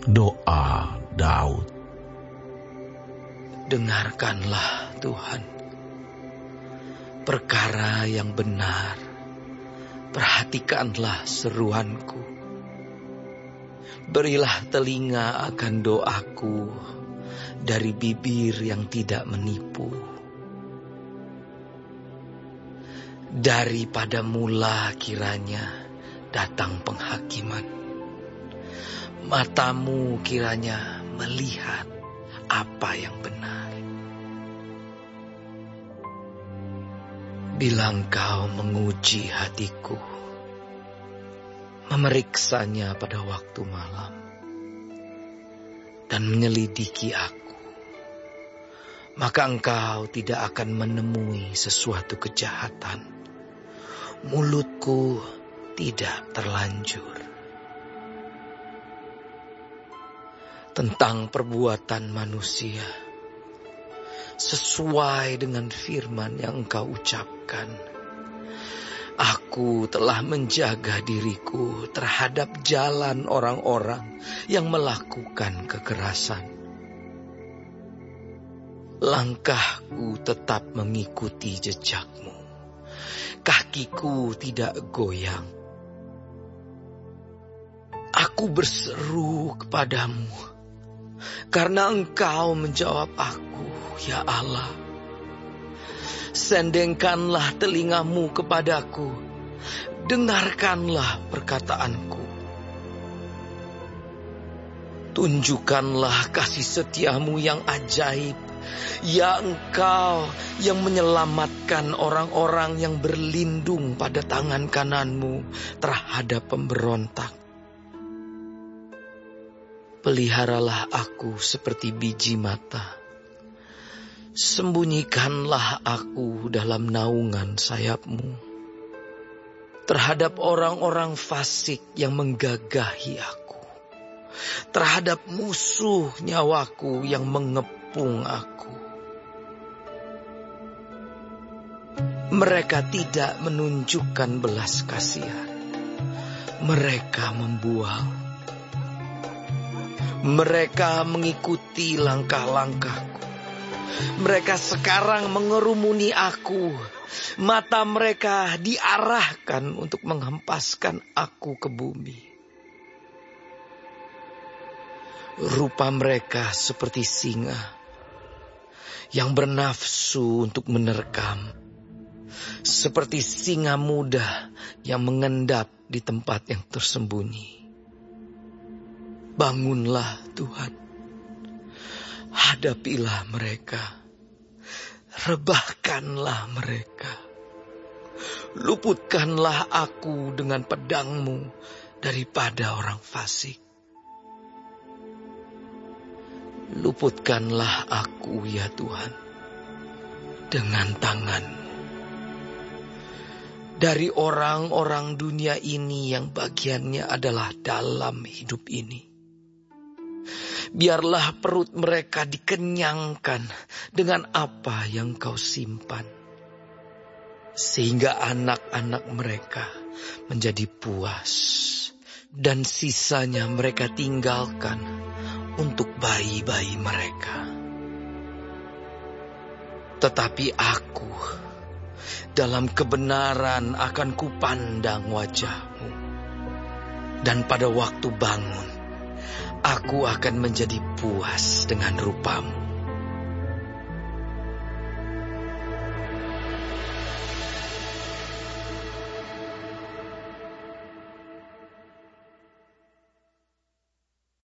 Doa Daud. Dengarkanlah Tuhan perkara yang benar, perhatikanlah seruanku. Berilah telinga akan doaku dari bibir yang tidak menipu. Daripada mula kiranya datang penghakiman. Matamu kiranya melihat apa yang benar. Bila Engkau menguji hatiku, memeriksanya pada waktu malam, dan menyelidiki aku, maka Engkau tidak akan menemui sesuatu kejahatan. Mulutku tidak terlanjur. Tentang perbuatan manusia, sesuai dengan firman yang Engkau ucapkan, aku telah menjaga diriku terhadap jalan orang-orang yang melakukan kekerasan. Langkahku tetap mengikuti jejak-Mu, kakiku tidak goyang. Aku berseru kepadamu, karena Engkau menjawab aku, ya Allah. Sendengkanlah telingamu kepadaku, dengarkanlah perkataanku. Tunjukkanlah kasih setiamu yang ajaib, ya Engkau yang menyelamatkan orang-orang yang berlindung pada tangan kananmu terhadap pemberontak. Peliharalah aku seperti biji mata. Sembunyikanlah aku dalam naungan sayap-Mu terhadap orang-orang fasik yang menggagahi aku, terhadap musuh nyawaku yang mengepung aku. Mereka tidak menunjukkan belas kasihan. Mereka membual. Mereka mengikuti langkah-langkahku. Mereka sekarang mengerumuni aku. Mata mereka diarahkan untuk menghempaskan aku ke bumi. Rupa mereka seperti singa yang bernafsu untuk menerkam. Seperti singa muda yang mengendap di tempat yang tersembunyi. Bangunlah Tuhan, hadapilah mereka, rebahkanlah mereka, luputkanlah aku dengan pedang-Mu daripada orang fasik. Luputkanlah aku ya Tuhan, dengan tangan-Mu, dari orang-orang dunia ini yang bagiannya adalah dalam hidup ini. Biarlah perut mereka dikenyangkan dengan apa yang Kau simpan, sehingga anak-anak mereka menjadi puas, dan sisanya mereka tinggalkan untuk bayi-bayi mereka. Tetapi aku dalam kebenaran akan kupandang wajah-Mu, dan pada waktu bangun aku akan menjadi puas dengan rupa-Mu.